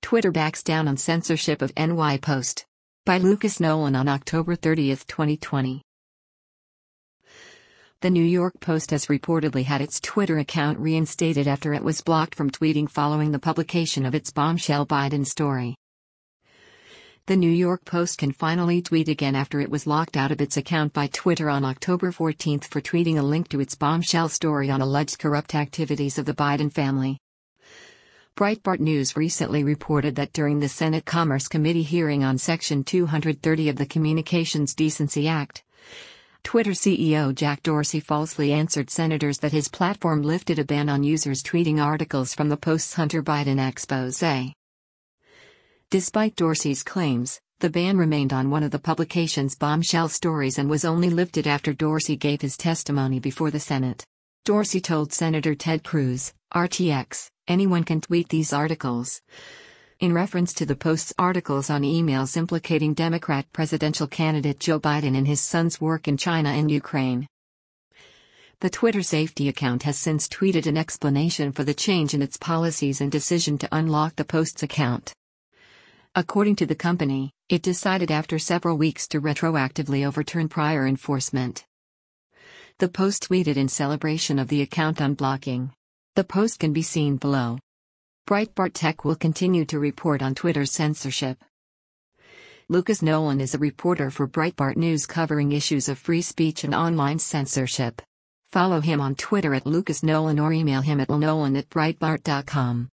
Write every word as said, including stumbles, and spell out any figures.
Twitter backs down on censorship of N Y post. By Lucas Nolan on October thirtieth, twenty twenty. The New York Post has reportedly had its Twitter account reinstated after it was blocked from tweeting following the publication of its bombshell Biden story. The New York Post can finally tweet again after it was locked out of its account by Twitter on October fourteenth for tweeting a link to its bombshell story on alleged corrupt activities of the Biden family. Breitbart News recently reported that during the Senate Commerce Committee hearing on Section two thirty of the Communications Decency Act, Twitter C E O Jack Dorsey falsely answered senators that his platform lifted a ban on users tweeting articles from the Post's Hunter Biden expose. Despite Dorsey's claims, the ban remained on one of the publication's bombshell stories and was only lifted after Dorsey gave his testimony before the Senate. Dorsey told Senator Ted Cruz, R T X, "Anyone can tweet these articles," in reference to the Post's articles on emails implicating Democrat presidential candidate Joe Biden and his son's work in China and Ukraine. The Twitter safety account has since tweeted an explanation for the change in its policies and decision to unlock the Post's account. According to the company, it decided after several weeks to retroactively overturn prior enforcement. The Post tweeted in celebration of the account unblocking. The post can be seen below. Breitbart Tech will continue to report on Twitter's censorship. Lucas Nolan is a reporter for Breitbart News covering issues of free speech and online censorship. Follow him on Twitter at Lucas Nolan or email him at nolan at breitbart dot com.